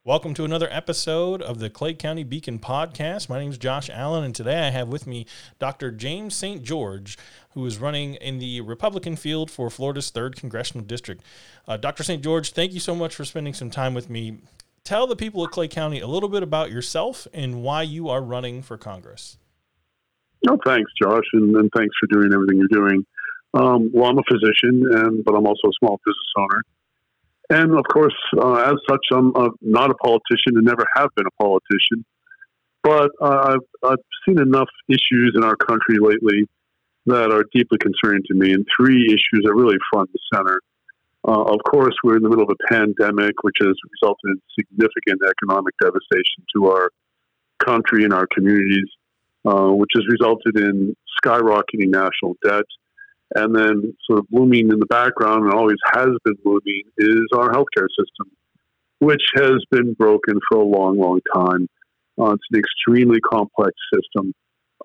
Welcome to another episode of the Clay County Beacon podcast. My name is Josh Allen, and today I have with me Dr. James St. George, who is running in the Republican field for Florida's 3rd Congressional District. Dr. St. George, thank you so much for spending some time with me. Tell the people of Clay County a little bit about yourself and why you are running for Congress. No, thanks, Josh, and thanks for doing everything you're doing. Well, I'm a physician, but I'm also a small business owner. And, of course, as such, I'm not a politician and never have been a politician. But I've seen enough issues in our country lately that are deeply concerning to me, and 3 issues are really front and center. Of course, we're in the middle of a pandemic, which has resulted in significant economic devastation to our country and our communities, which has resulted in skyrocketing national debt. And then sort of looming in the background, and always has been looming, is our healthcare system, which has been broken for a long, long time. It's an extremely complex system,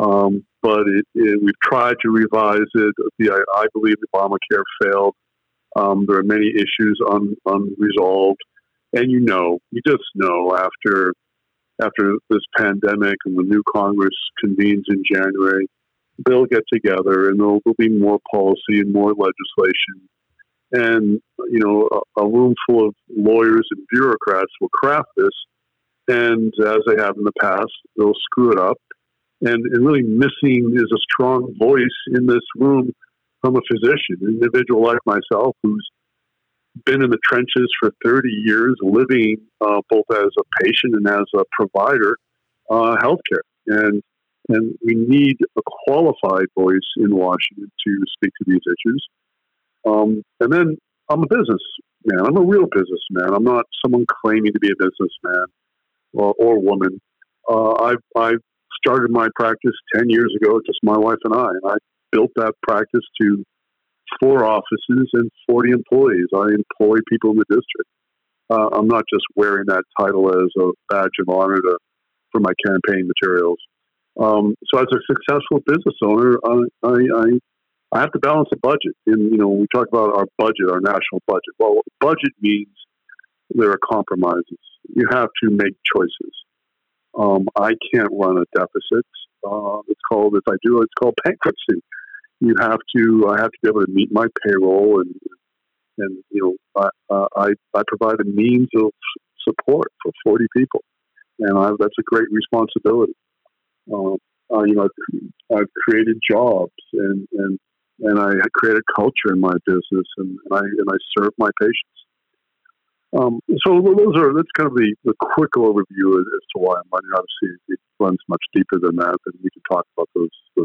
but we've tried to revise it. I believe Obamacare failed. There are many issues unresolved. And you just know after this pandemic and the new Congress convenes in January, they'll get together and there'll be more policy and more legislation. And, a room full of lawyers and bureaucrats will craft this. And as they have in the past, they'll screw it up. And really missing is a strong voice in this room from a physician, an individual like myself who's been in the trenches for 30 years, living both as a patient and as a provider, healthcare. And we need a qualified voice in Washington to speak to these issues. And then I'm a businessman. I'm a real businessman. I'm not someone claiming to be a businessman or woman. I started my practice 10 years ago, just my wife and I built that practice to 4 offices and 40 employees. I employ people in the district. I'm not just wearing that title as a badge of honor for my campaign materials. So as a successful business owner, I have to balance a budget. And, we talk about our budget, our national budget. Well, budget means there are compromises. You have to make choices. I can't run a deficit. It's called bankruptcy. I have to be able to meet my payroll and I provide a means of support for 40 people. And that's a great responsibility. I've created jobs and I created culture in my business and I serve my patients. So that's kind of the quick overview as to why I'm running. Obviously, it runs much deeper than that, and we can talk about those.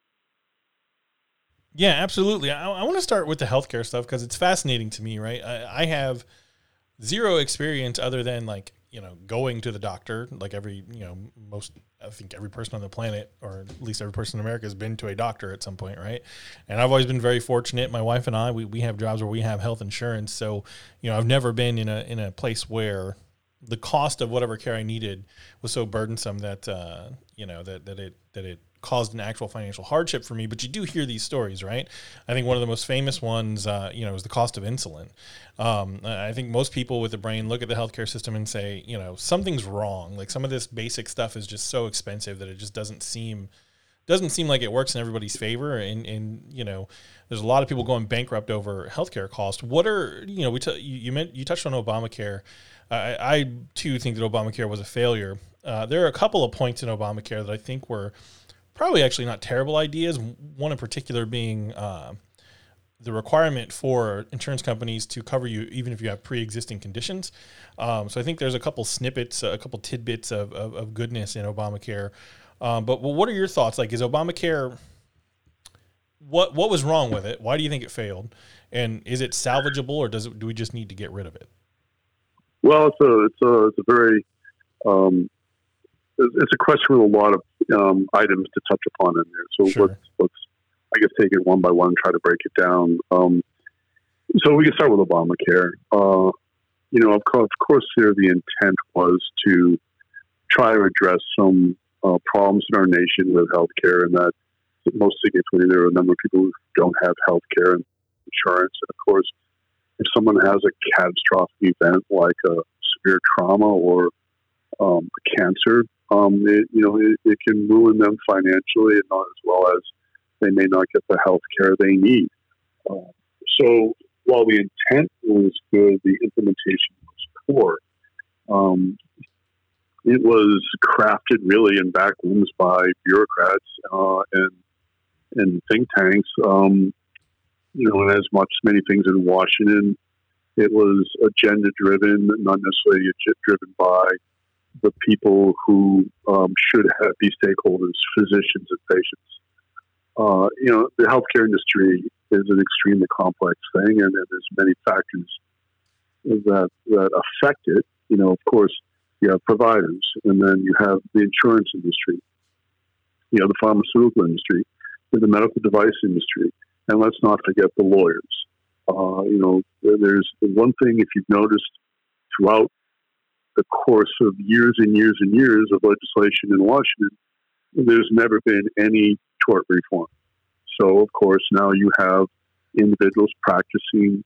Yeah, absolutely. I want to start with the healthcare stuff because it's fascinating to me, right? I have zero experience other than going to the doctor, like I think every person on the planet, or at least every person in America, has been to a doctor at some point, right? And I've always been very fortunate. My wife and I, we have jobs where we have health insurance. So, I've never been in a place where the cost of whatever care I needed was so burdensome that, that it caused an actual financial hardship for me. But you do hear these stories, right? I think one of the most famous ones, is the cost of insulin. I think most people with a brain look at the healthcare system and say, something's wrong. Like some of this basic stuff is just so expensive that it just doesn't seem like it works in everybody's favor. And there's a lot of people going bankrupt over healthcare costs. What are, you touched on Obamacare. I too think that Obamacare was a failure. There are a couple of points in Obamacare that I think were probably actually not terrible ideas. One in particular being the requirement for insurance companies to cover you even if you have pre-existing conditions. So I think there's a couple snippets, a couple tidbits of goodness in Obamacare. But what are your thoughts? Like, is Obamacare, what was wrong with it? Why do you think it failed? And is it salvageable, or do we just need to get rid of it? Well, it's a very it's a question with a lot of items to touch upon in there. So sure. let's I guess take it one by one, try to break it down. So we can start with Obamacare. Of course, here the intent was to try to address some problems in our nation with healthcare, and that most significantly there are a number of people who don't have healthcare and insurance. And of course, if someone has a catastrophic event like a severe trauma or cancer, it can ruin them financially, and not as well as they may not get the health care they need. So while the intent was good, the implementation was poor. It was crafted really in back rooms by bureaucrats and think tanks. And as many things in Washington, it was agenda driven, not necessarily driven by the people who should be stakeholders, physicians and patients. The healthcare industry is an extremely complex thing, and there's many factors that affect it. Of course, you have providers, and then you have the insurance industry, the pharmaceutical industry, the medical device industry, and let's not forget the lawyers. There's one thing, if you've noticed throughout the course of years and years and years of legislation in Washington, there's never been any tort reform. So, of course, now you have individuals practicing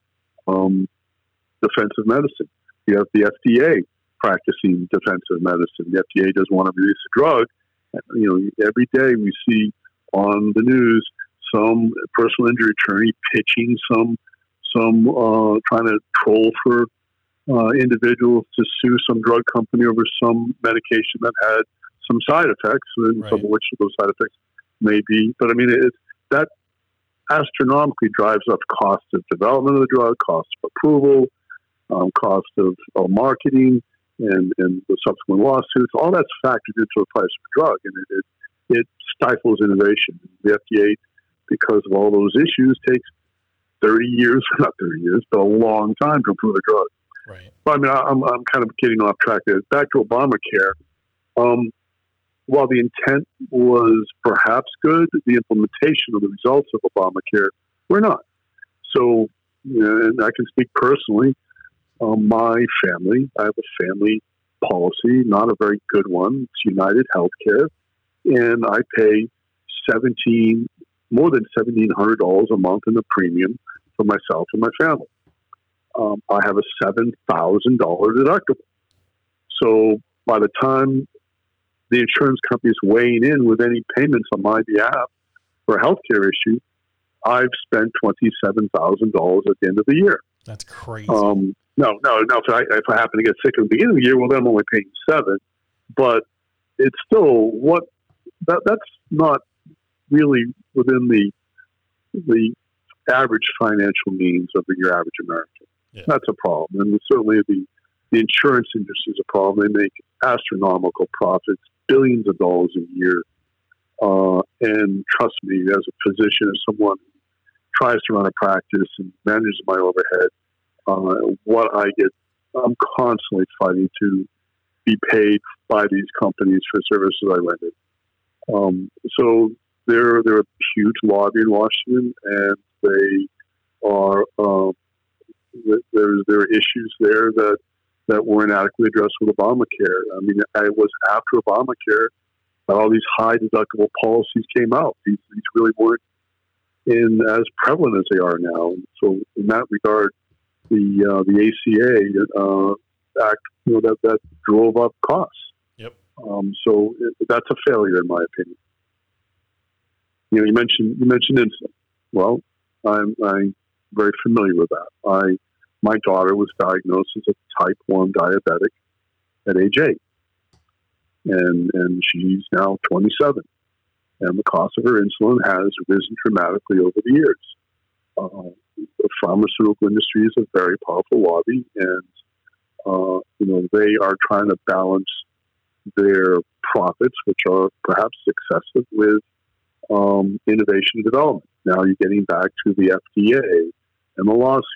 defensive medicine. You have the FDA practicing defensive medicine. The FDA doesn't want to release a drug. Every day we see on the news some personal injury attorney pitching some trying to troll for individuals to sue some drug company over some medication that had some side effects, and some of which of those side effects may be. But that astronomically drives up cost of development of the drug, cost of approval, cost of marketing, and the subsequent lawsuits. All that's factored into the price of the drug, and it stifles innovation. The FDA, because of all those issues, takes 30 years, not 30 years, but a long time to approve a drug. Right. But I'm kind of getting off track there. Back to Obamacare. While the intent was perhaps good, the implementation of the results of Obamacare were not. So, and I can speak personally. My family, I have a family policy, not a very good one. It's United Healthcare, and I pay more than $1,700 a month in the premium for myself and my family. I have a $7,000 deductible. So by the time the insurance company is weighing in with any payments on my behalf for a healthcare issue, I've spent $27,000 at the end of the year. That's crazy. No. If I happen to get sick at the beginning of the year, well, then I'm only paying $7,000. But it's still that's not really within the average financial means of your average American. Yeah. That's a problem, and certainly the insurance industry is a problem. They make astronomical profits, billions of dollars a year. And trust me, as a physician, as someone who tries to run a practice and manages my overhead, what I get, I'm constantly fighting to be paid by these companies for services I rendered. So they're a huge lobby in Washington, and they are there are issues there that weren't adequately addressed with Obamacare. It was after Obamacare that all these high deductible policies came out. These really weren't as prevalent as they are now. And so in that regard, the ACA Act, that drove up costs. Yep. So that's a failure in my opinion. You mentioned insulin. Well, I'm very familiar with that. My daughter was diagnosed as a type 1 diabetic at age 8, and she's now 27. And the cost of her insulin has risen dramatically over the years. The pharmaceutical industry is a very powerful lobby, and they are trying to balance their profits, which are perhaps excessive, with innovation and development. Now you're getting back to the FDA and the lawsuits.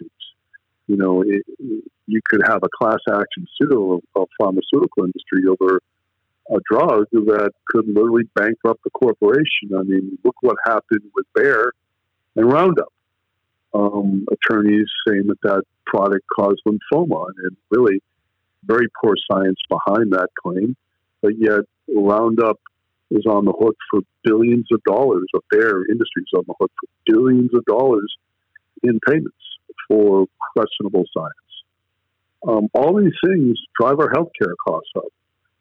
You could have a class action suit of pharmaceutical industry over a drug that could literally bankrupt the corporation. Look what happened with Bayer and Roundup. Attorneys saying that product caused lymphoma, and really very poor science behind that claim. But yet Roundup is on the hook for billions of dollars. Bayer Industries on the hook for billions of dollars in payments for questionable science. All these things drive our healthcare costs up.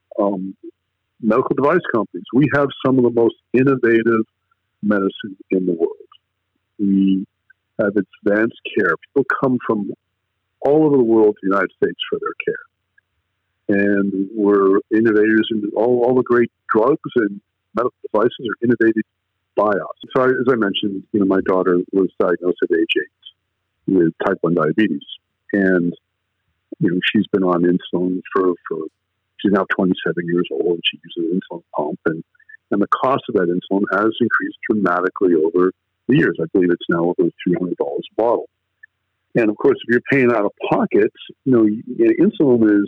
Medical device companies, we have some of the most innovative medicine in the world. We have advanced care. People come from all over the world to the United States for their care. And we're innovators in all the great drugs and medical devices are innovated by us. So as I mentioned, my daughter was diagnosed at age 8 with type 1 diabetes. And, she's been on insulin for she's now 27 years old and she uses an insulin pump. And the cost of that insulin has increased dramatically over the years. I believe it's now over $300 a bottle. And of course, if you're paying out of pocket, insulin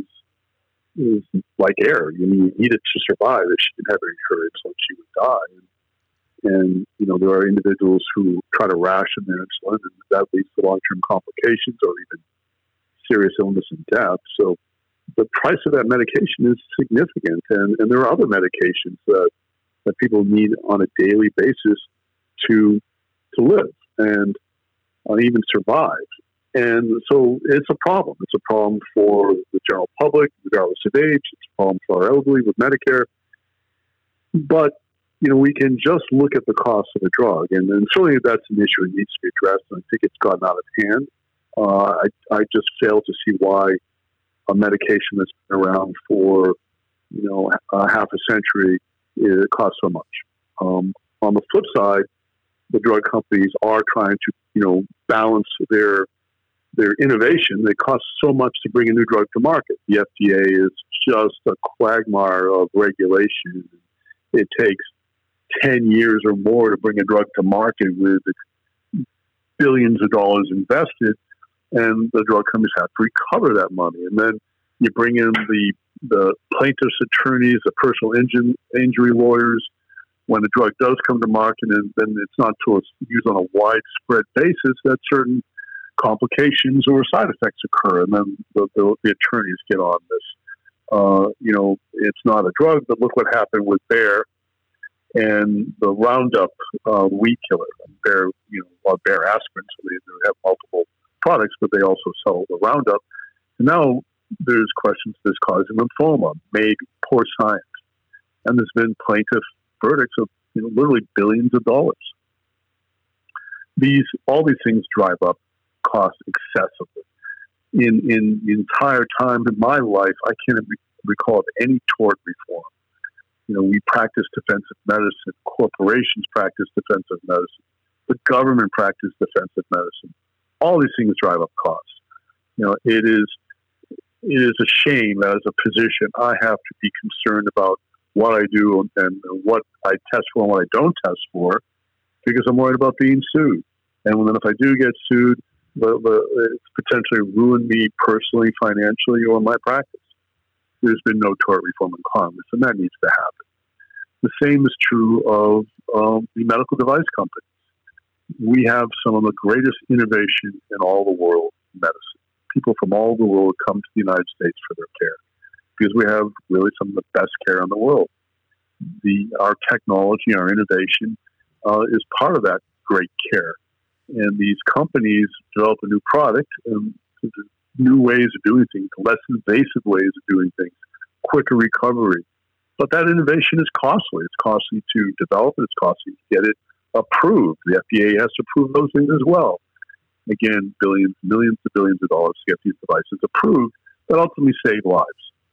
is like air. You need it to survive. If she didn't have her insulin, she would die. And there are individuals who try to ration their insulin, and that leads to long-term complications or even serious illness and death. So the price of that medication is significant, and there are other medications that people need on a daily basis to live and even survive. And so it's a problem. It's a problem for the general public, regardless of age. It's a problem for our elderly with Medicare. But, we can just look at the cost of a drug. And certainly that's an issue that needs to be addressed. And I think it's gotten out of hand. I just fail to see why a medication that's been around for, half a century, it costs so much. On the flip side, the drug companies are trying to, balance their innovation. They cost so much to bring a new drug to market. The FDA is just a quagmire of regulation. It takes 10 years or more to bring a drug to market with billions of dollars invested, and the drug companies have to recover that money. And then you bring in the plaintiff's attorneys, the personal injury lawyers, when the drug does come to market, and then it's not until it's used on a widespread basis that certain complications or side effects occur, and then the attorneys get on this. It's not a drug, but look what happened with Bayer and the Roundup weed killer. Bayer, Bayer aspirin, so they have multiple products, but they also sell the Roundup. And now there's questions of this causing lymphoma, maybe poor science, and there's been plaintiff verdicts of literally billions of dollars. All these things drive up costs excessively. In the entire time in my life, I can't recall of any tort reform. We practice defensive medicine. Corporations practice defensive medicine. The government practice defensive medicine. All these things drive up costs. It is a shame that as a physician, I have to be concerned about what I do and what I test for and what I don't test for, because I'm worried about being sued. And then if I do get sued, it's potentially ruin me personally, financially, or my practice. There's been no tort reform in Congress, and that needs to happen. The same is true of the medical device companies. We have some of the greatest innovation in all the world in medicine. People from all over the world come to the United States for their care because we have really some of the best care in the world. Our technology, our innovation is part of that great care. And these companies develop a new product and new ways of doing things, less invasive ways of doing things, quicker recovery. But that innovation is costly. It's costly to develop it. It's costly to get it approved. The FDA has to approve those things as well. Again, billions, millions of billions of dollars to get these devices approved that ultimately save lives.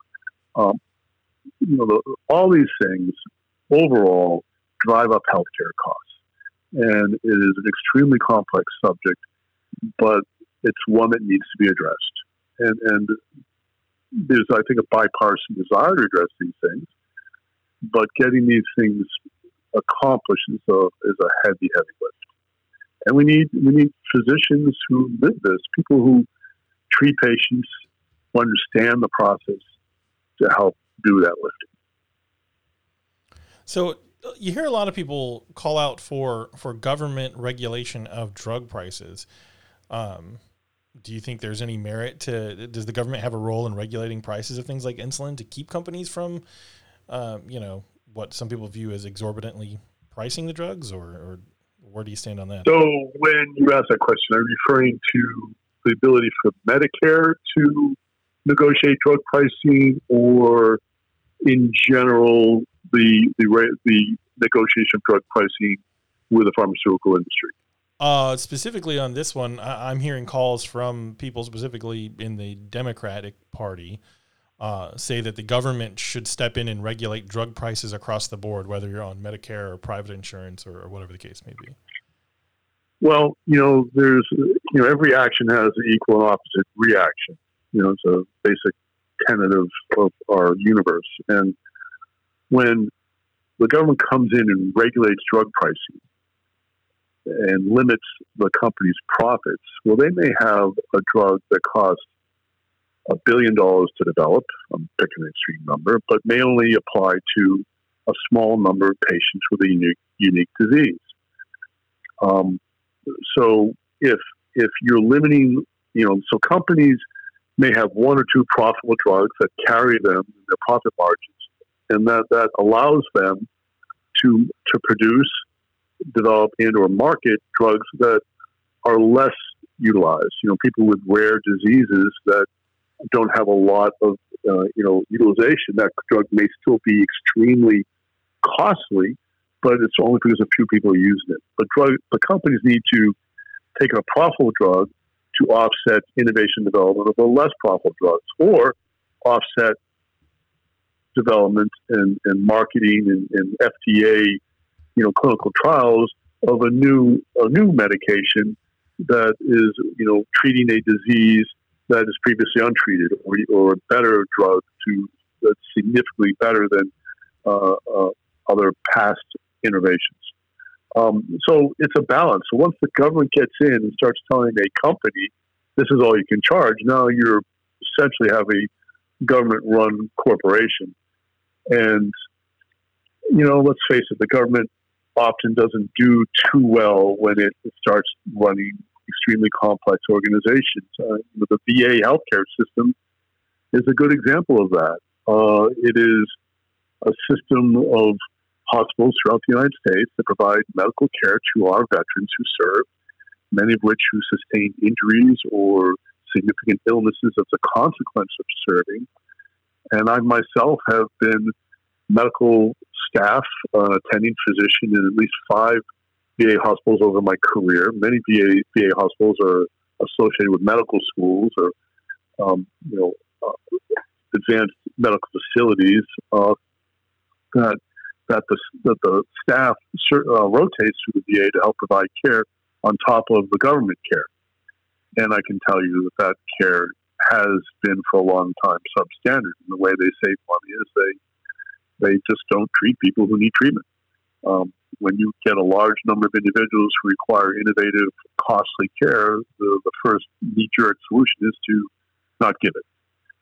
All these things overall drive up healthcare costs. And it is an extremely complex subject, but it's one that needs to be addressed. And there's, I think, a bipartisan desire to address these things, but getting these things accomplished is a heavy, heavy lift. And we need physicians who live this, people who treat patients, who understand the process to help do that lifting. So you hear a lot of people call out for government regulation of drug prices. Do you think there's any merit does the government have a role in regulating prices of things like insulin to keep companies from, what some people view as exorbitantly pricing the drugs, or where do you stand on that? So when you ask that question, are you referring to the ability for Medicare to negotiate drug pricing, or in general the negotiation of drug pricing with the pharmaceutical industry? Specifically on this one, I'm hearing calls from people specifically in the Democratic Party say that the government should step in and regulate drug prices across the board, whether you're on Medicare or private insurance or whatever the case may be. Well, there's, every action has an equal and opposite reaction. It's a basic tenet of our universe. And when the government comes in and regulates drug pricing and limits the company's profits, well, they may have a drug that costs $1 billion to develop, I'm picking an extreme number, but may only apply to a small number of patients with a unique disease. So if you're limiting, so companies may have one or two profitable drugs that carry them in their profit margins, and that allows them to produce, develop, and or market drugs that are less utilized. People with rare diseases that don't have a lot of utilization. That drug may still be extremely costly, but it's only because a few people are using it. But the companies need to take a profitable drug to offset innovation development of the less profitable drugs, or offset development and marketing and FDA, clinical trials of a new medication that is, treating a disease that is previously untreated, or a better drug that's significantly better than other past innovations. So it's a balance. So once the government gets in and starts telling a company, this is all you can charge, now you're essentially have a government-run corporation. And, let's face it, the government often doesn't do too well when it starts running extremely complex organizations. The VA healthcare system is a good example of that. It is a system of hospitals throughout the United States that provide medical care to our veterans who serve, many of which who sustain injuries or significant illnesses as a consequence of serving. And I myself have been medical staff, attending physician in at least 5 VA hospitals over my career. Many VA hospitals are associated with medical schools or, advanced medical facilities that the staff rotates through the VA to help provide care on top of the government care. And I can tell you that care has been for a long time substandard. And the way they save money is they just don't treat people who need treatment. When you get a large number of individuals who require innovative, costly care, the first knee-jerk solution is to not give it.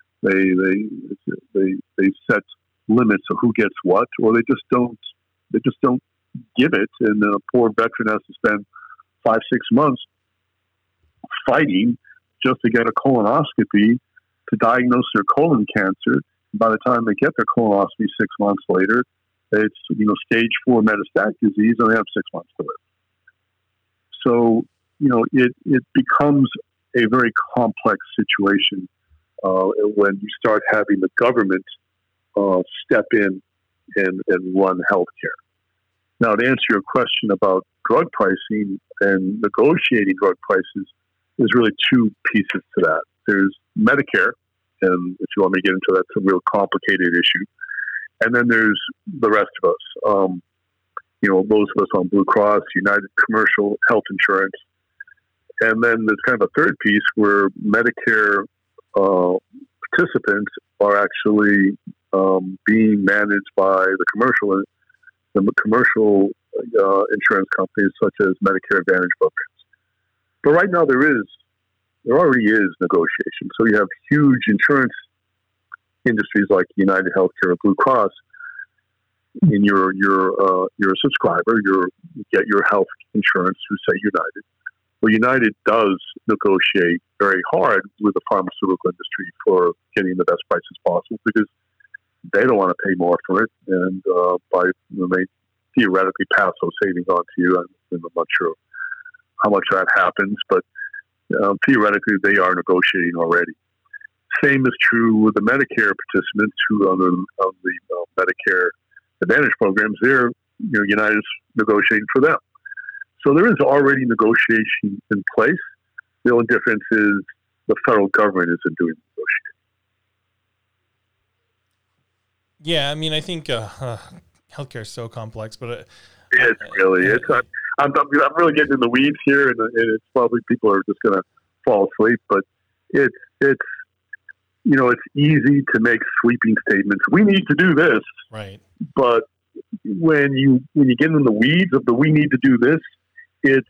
They set limits of who gets what, or they just don't give it, and then a poor veteran has to spend 5-6 months fighting just to get a colonoscopy to diagnose their colon cancer. By the time they get their colonoscopy 6 months later, it's stage 4 metastatic disease, and they have 6 months to live. So it becomes a very complex situation when you start having the government step in and run healthcare. Now, to answer your question about drug pricing and negotiating drug prices, there's really 2 pieces to that. There's Medicare, and if you want me to get into that, it's a real complicated issue. And then there's the rest of us, those of us on Blue Cross, United Commercial Health Insurance. And then there's kind of a third piece where Medicare participants are actually being managed by the commercial insurance companies such as Medicare Advantage programs. But right now there already is negotiation. So you have huge insurance industries like United Healthcare or Blue Cross. And you're a subscriber. You get your health insurance through, say, United. Well, United does negotiate very hard with the pharmaceutical industry for getting the best prices possible because they don't want to pay more for it, and they theoretically pass those savings on to you. I'm not sure how much that happens, but theoretically they are negotiating already. Same is true with the Medicare participants who on the Medicare Advantage programs. They're United's negotiating for them. So there is already negotiation in place. The only difference is the federal government isn't doing the negotiating. Yeah, I mean, I think healthcare is so complex, but it's really I'm really getting in the weeds here, and it's probably people are just going to fall asleep. But it's it's easy to make sweeping statements. We need to do this, right? But when you get in the weeds of the we need to do this, it's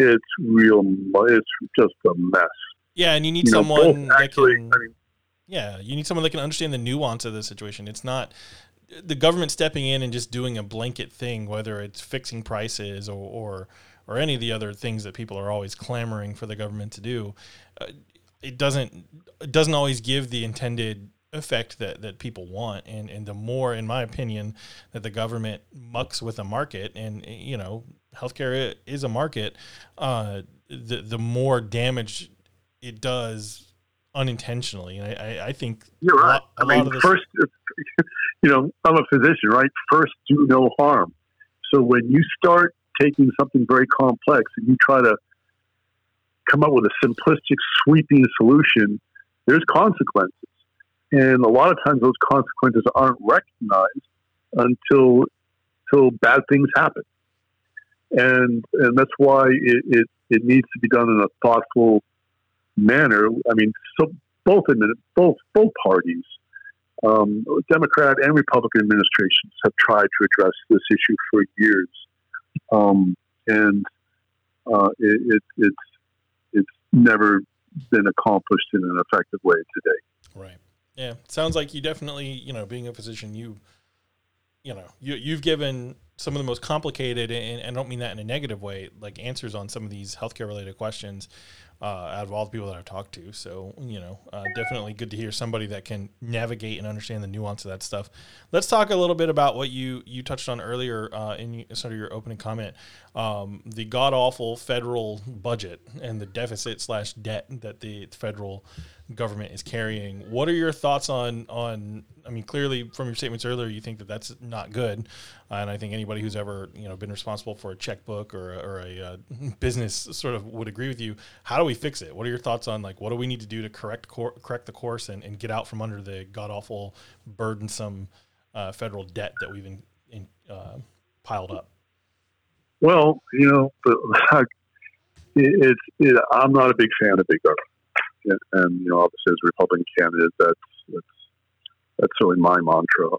just a mess. Yeah, and you need someone that can. You need someone that can understand the nuance of the situation. It's not the government stepping in and just doing a blanket thing, whether it's fixing prices or any of the other things that people are always clamoring for the government to do. It doesn't always give the intended effect that people want. And the more, in my opinion, that the government mucks with a market, and healthcare is a market, the more damage it does unintentionally. And I think you're right. First, I'm a physician, right? First, do no harm. So when you start taking something very complex and you try to come up with a simplistic, sweeping solution, there's consequences. And a lot of times those consequences aren't recognized until bad things happen. And that's why it needs to be done in a thoughtful manner. I mean, so both parties, Democrat and Republican administrations, have tried to address this issue for years, and it's never been accomplished in an effective way today. Right. Yeah. Sounds like you definitely, being a physician, you've given some of the most complicated, and I don't mean that in a negative way, like answers on some of these healthcare related questions out of all the people that I've talked to. So, definitely good to hear somebody that can navigate and understand the nuance of that stuff. Let's talk a little bit about what you touched on earlier in sort of your opening comment, the god-awful federal budget and the deficit/debt that the federal government is carrying. What are your thoughts on I mean, clearly from your statements earlier, you think that that's not good. And I think anybody who's ever, been responsible for a checkbook or a business sort of would agree with you. How do we fix it? What are your thoughts on, what do we need to do to correct the course and get out from under the god-awful, burdensome federal debt that we've piled up? Well, I'm not a big fan of big government. And obviously, as a Republican candidate, that's certainly my mantra,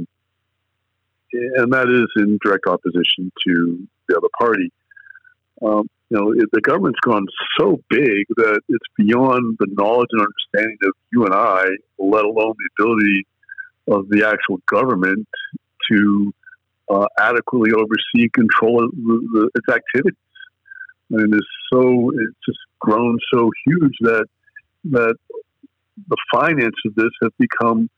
and that is in direct opposition to the other party. The government's gone so big that it's beyond the knowledge and understanding of you and I, let alone the ability of the actual government to adequately oversee and control its activities. And it's just grown so huge that the finance of this have become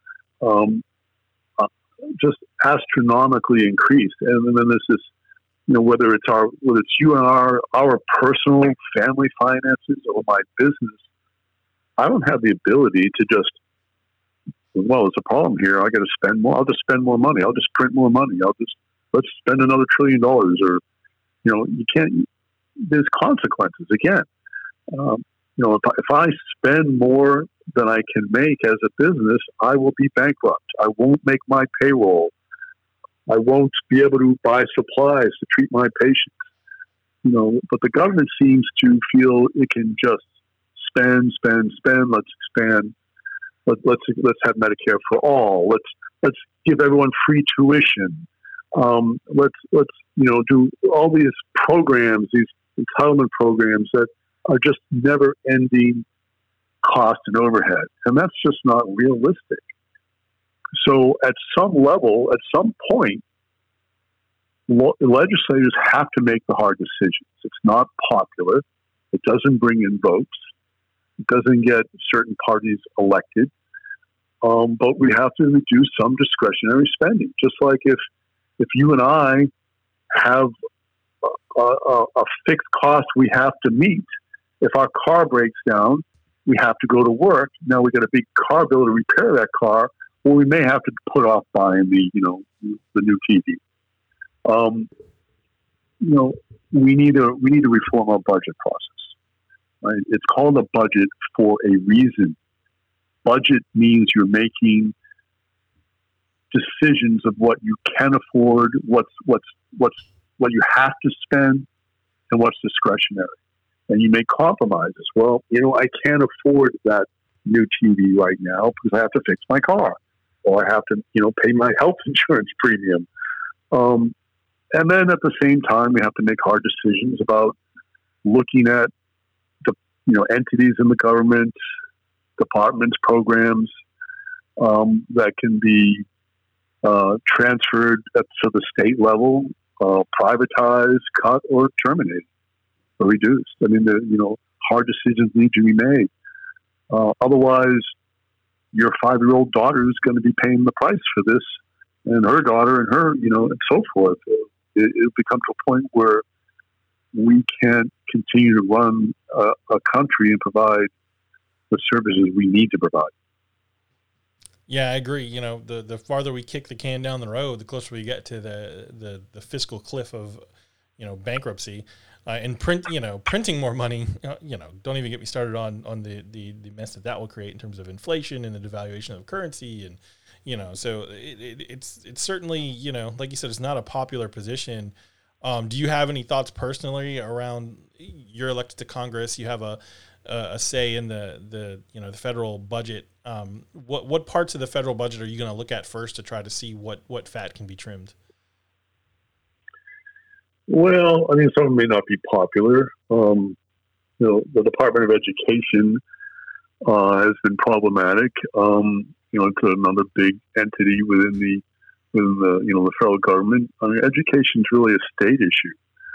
just astronomically increased. And then there's this, whether it's you and our personal family finances or my business, I don't have the ability to just, there's a problem here. I got to spend more. I'll just spend more money. I'll just print more money. Let's spend another $1 trillion, or, you can't, there's consequences again. If I spend more than I can make as a business, I will be bankrupt. I won't make my payroll. I won't be able to buy supplies to treat my patients. But the government seems to feel it can just spend. Let's expand. Let's have Medicare for all. Let's give everyone free tuition. Let's do all these programs, these entitlement programs that are just never-ending cost and overhead, and that's just not realistic. So, at some level, at some point, legislators have to make the hard decisions. It's not popular. It doesn't bring in votes. It doesn't get certain parties elected. But we have to reduce some discretionary spending. Just like if you and I have a fixed cost we have to meet, If our car breaks down, we have to go to work. Now we got a big car bill to repair that car, or we may have to put off buying the new TV. We need to reform our budget process. Right? It's called a budget for a reason. Budget means you're making decisions of what you can afford, what you have to spend, and what's discretionary. And you make compromises. Well, I can't afford that new TV right now because I have to fix my car, or I have to, pay my health insurance premium. And then at the same time, we have to make hard decisions about looking at the, entities in the government, departments, programs that can be transferred to the state level, privatized, cut, or terminated, or reduced. I mean, hard decisions need to be made. Otherwise, your 5-year-old daughter is going to be paying the price for this, and her daughter, and her, and so forth. It becomes a point where we can't continue to run a country and provide the services we need to provide. Yeah, I agree. The farther we kick the can down the road, the closer we get to the fiscal cliff of, bankruptcy, and printing more money. Don't even get me started on the mess that will create in terms of inflation and the devaluation of currency, and so it's certainly, like you said, it's not a popular position. Do you have any thoughts personally around, you're elected to Congress, you have a say in the federal budget? What parts of the federal budget are you going to look at first to try to see what fat can be trimmed? Well, I mean, some of them may not be popular. The Department of Education has been problematic. It's another big entity within the federal government. I mean, education is really a state issue.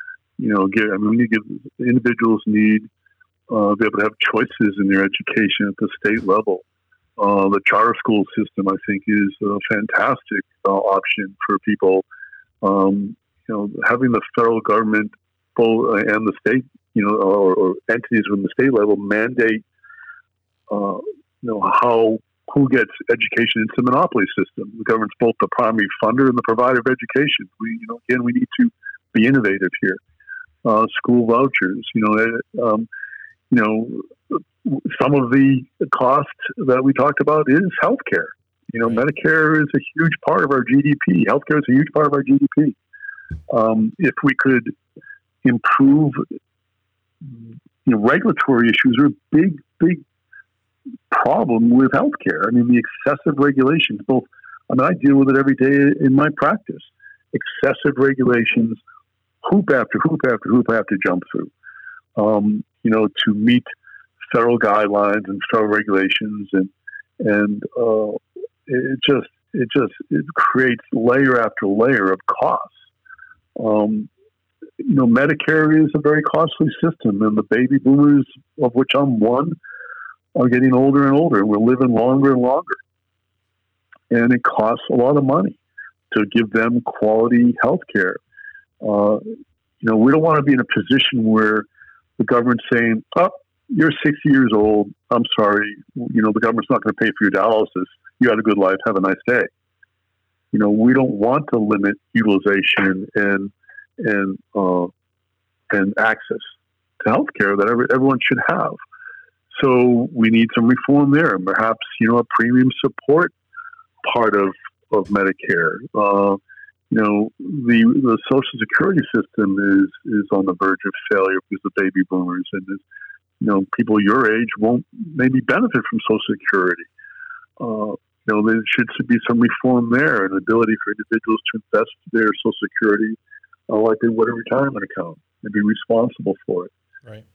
Individuals need to be able to have choices in their education at the state level. The charter school system, I think, is a fantastic option for people. Having the federal government and the state, or entities from the state level mandate, who gets education. It's a monopoly system. The government's both the primary funder and the provider of education. We need to be innovative here. School vouchers, some of the cost that we talked about is healthcare. Medicare is a huge part of our GDP. Healthcare is a huge part of our GDP. If we could improve, regulatory issues are a big problem with healthcare. I mean, the excessive regulations, I deal with it every day in my practice. Excessive regulations, hoop after hoop after hoop I have to jump through, to meet federal guidelines and federal regulations, and it creates layer after layer of costs. Medicare is a very costly system, and the baby boomers, of which I'm one, are getting older and older, and we're living longer and longer. And it costs a lot of money to give them quality health care. We don't want to be in a position where the government's saying, oh, you're 60 years old, I'm sorry, the government's not going to pay for your dialysis. You had a good life, have a nice day. We don't want to limit utilization and access to health care that everyone should have. So we need some reform there, and perhaps a premium support part of Medicare. The Social Security system is on the verge of failure because the baby boomers and people your age won't maybe benefit from Social Security. There should be some reform there, and ability for individuals to invest their Social Security like they would a retirement account and be responsible for it. Right.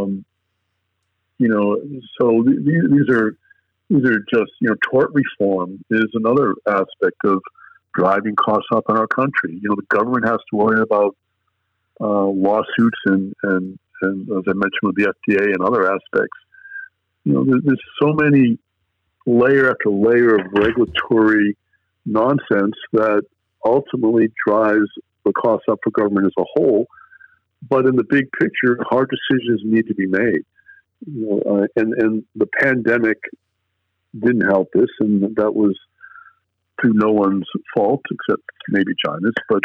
So these are just, tort reform is another aspect of driving costs up in our country. The government has to worry about lawsuits and as I mentioned with the FDA and other aspects. There's so many layer after layer of regulatory nonsense that ultimately drives the costs up for government as a whole. But in the big picture, hard decisions need to be made. And the pandemic didn't help this, and that was through no one's fault except maybe China's. But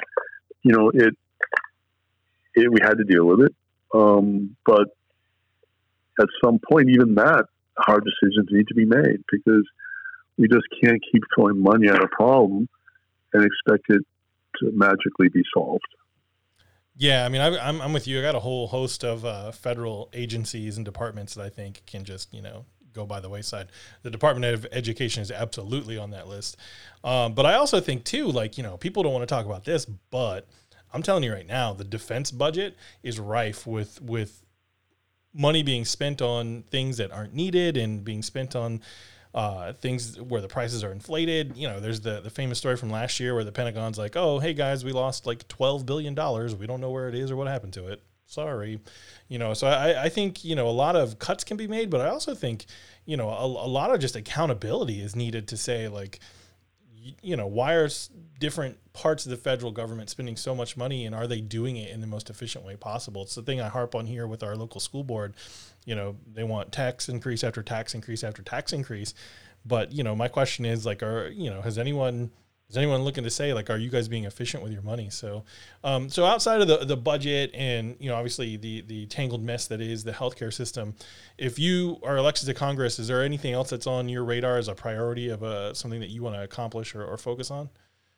we had to deal with it. But at some point, even that hard decisions need to be made, because we just can't keep throwing money at a problem and expect it to magically be solved. Yeah, I mean, I'm with you. I got a whole host of federal agencies and departments that I think can just, go by the wayside. The Department of Education is absolutely on that list. But I also think too, people don't want to talk about this, but I'm telling you right now, the defense budget is rife with money being spent on things that aren't needed and being spent on things where the prices are inflated. There's the famous story from last year where the Pentagon's like, oh, hey guys, we lost like $12 billion. We don't know where it is or what happened to it. Sorry. So I think, a lot of cuts can be made, but I also think, a lot of just accountability is needed to say, like, why are different parts of the federal government spending so much money, and are they doing it in the most efficient way possible? It's the thing I harp on here with our local school board. They want tax increase after tax increase after tax increase. But, my question is, like, has anyone looking to say, like, are you guys being efficient with your money? So, so outside of the budget and, obviously the tangled mess that is the healthcare system, if you are elected to Congress, is there anything else that's on your radar as a priority of something that you want to accomplish or focus on?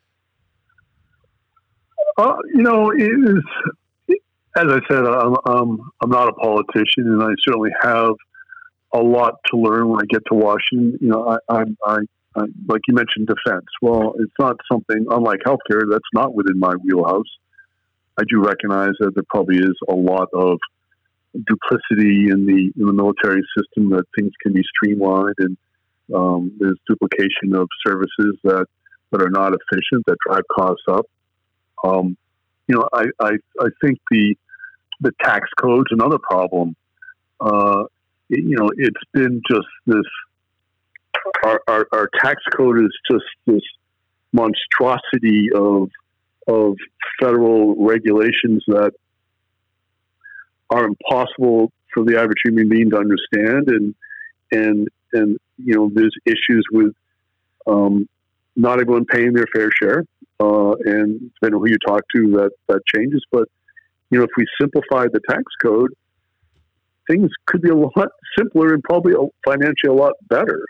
It is, as I said, I'm not a politician, and I certainly have a lot to learn when I get to Washington. I like you mentioned, defense. Well, it's not something, unlike healthcare, that's not within my wheelhouse. I do recognize that there probably is a lot of duplicity in the military system, that things can be streamlined, and there's duplication of services that are not efficient, that drive costs up. I think the tax code's another problem. It's been just this. Our tax code is just this monstrosity of federal regulations that are impossible for the average human being to understand, and there's issues with not everyone paying their fair share, and depending on who you talk to, that changes. But if we simplify the tax code, things could be a lot simpler and probably financially a lot better.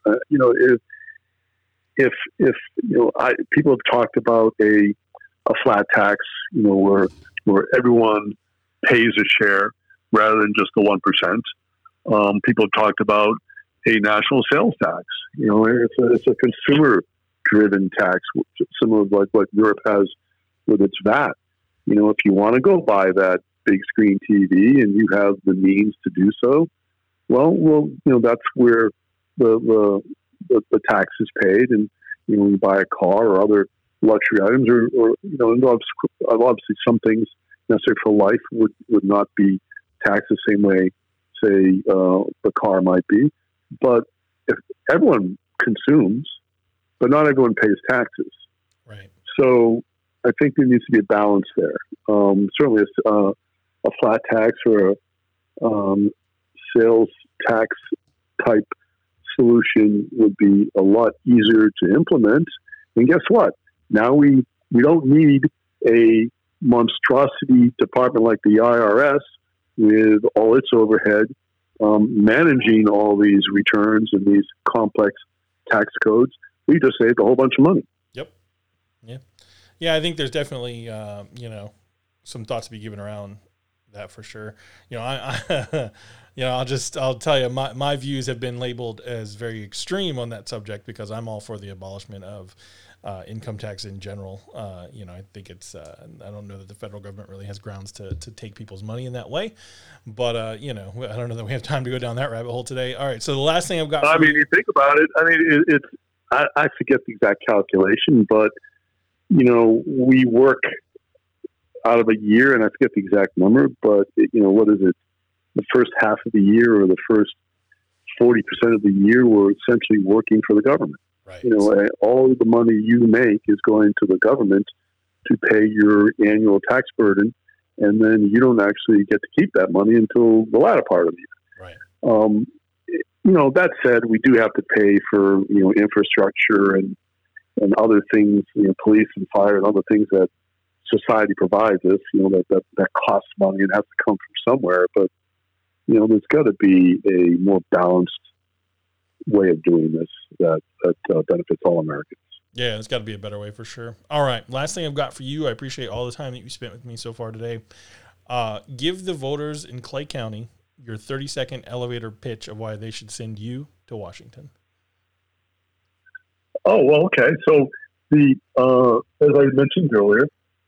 If people have talked about a flat tax, where everyone pays a share rather than just the 1%. People have talked about a national sales tax. It's a consumer-driven tax, similar to like what Europe has with its VAT. If you want to go buy that big screen TV and you have the means to do so, well, that's where the tax is paid. And when you buy a car or other luxury items, or obviously some things necessary for life would not be taxed the same way, say, the car might be. But if everyone consumes, but not everyone pays taxes, right? So I think there needs to be a balance there. Certainly, a flat tax or a sales tax type solution would be a lot easier to implement. And guess what? Now we don't need a monstrosity department like the IRS with all its overhead managing all these returns and these complex tax codes. We just saved a whole bunch of money. Yep. Yeah. I think there's definitely some thoughts to be given around that for sure. I'll tell you, my views have been labeled as very extreme on that subject because I'm all for the abolishment of income tax in general. I think it's, I don't know that the federal government really has grounds to take people's money in that way, but I don't know that we have time to go down that rabbit hole today. All right. So the last thing I've got, you think about it. I forget the exact calculation, but we work out of a year, and I forget the exact number, but what is it? The first half of the year or the first 40% of the year, we're essentially working for the government. Right. All the money you make is going to the government to pay your annual tax burden, and then you don't actually get to keep that money until the latter part of the year. Right. That said, we do have to pay for, infrastructure and other things, police and fire and other things that society provides us, that costs money and has to come from somewhere. But, there's got to be a more balanced way of doing this that benefits all Americans. Yeah, it's got to be a better way for sure. All right. Last thing I've got for you. I appreciate all the time that you spent with me so far today. Give the voters in Clay County your 30-second elevator pitch of why they should send you to Washington. Oh, well, okay. So as I mentioned earlier,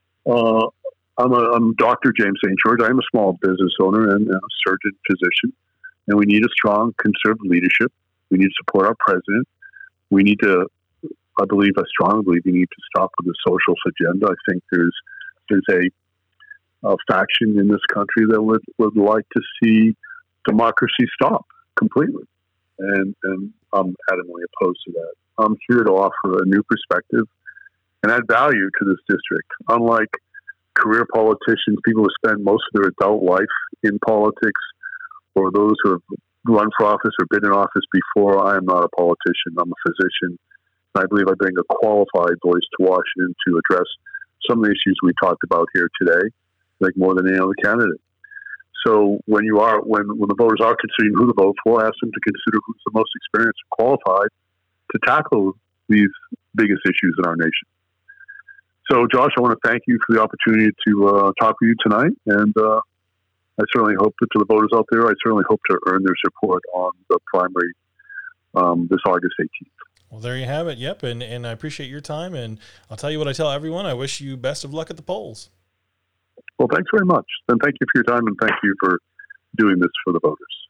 I'm Dr. James St. George. I am a small business owner and a surgeon physician, and we need a strong conservative leadership. We need to support our president. We need to, I strongly believe we need to stop with the socialist agenda. I think there's a faction in this country that would like to see democracy stop completely. And I'm adamantly opposed to that. I'm here to offer a new perspective and add value to this district. Unlike career politicians, people who spend most of their adult life in politics, or those who have run for office or been in office before, I am not a politician. I'm a physician. I believe I bring a qualified voice to Washington to address some of the issues we talked about here today, like more than any other candidate. So when the voters are considering who to vote for, ask them to consider who's the most experienced and qualified to tackle these biggest issues in our nation. So, Josh, I want to thank you for the opportunity to talk with you tonight, and I certainly hope that to the voters out there, I certainly hope to earn their support on the primary this August 18th. Well, there you have it. Yep, and I appreciate your time, and I'll tell you what I tell everyone. I wish you best of luck at the polls. Well, thanks very much. And thank you for your time, and thank you for doing this for the voters.